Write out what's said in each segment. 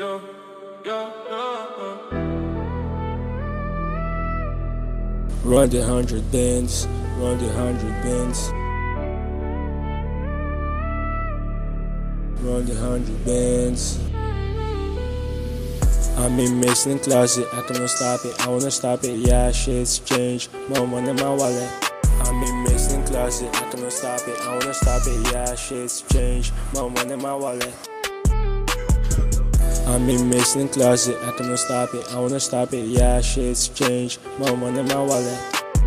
yo, yo, yo. Run the 100 bands, run the 100 bands. Run the 100 bands. I'm in Mason closet, I cannot stop it, I wanna stop it, yeah, shit's changed, more money in my wallet. I'm in Mason closet, I cannot stop it, I wanna stop it, yeah, shit's changed, more money in my wallet. I'm in Mason closet, I cannot stop it, I wanna stop it, yeah, shit's changed, more money in my wallet.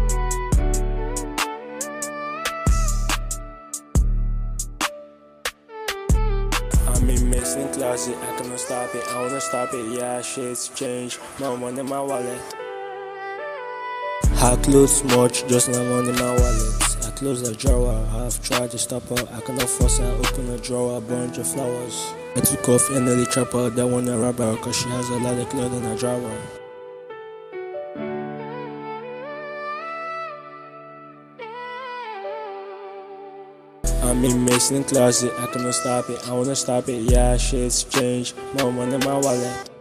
I'm in Mason closet, I cannot stop it, I wanna stop it, yeah, shit's changed, more money in my wallet. I close much, just no money in my wallet. I close the drawer, I've tried to stop her, I cannot force her, open the drawer, bunch of flowers. I took off and nearly trap her, that one a rubber, cause she has a lot of clothes in her drawer. I'm in Mason closet, I cannot stop it, I wanna stop it, yeah, shit's changed, more money in my wallet.